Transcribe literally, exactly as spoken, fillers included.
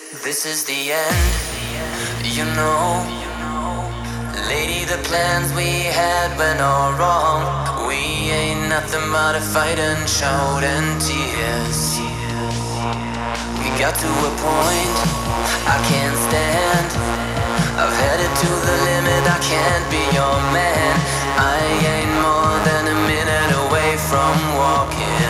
This is the end, you know. Lady, the plans we had went all wrong. We ain't nothing but a fight and shout and tears. We got to a point I can't stand. I've headed to the limit, I can't be your man. I ain't more than a minute away from walking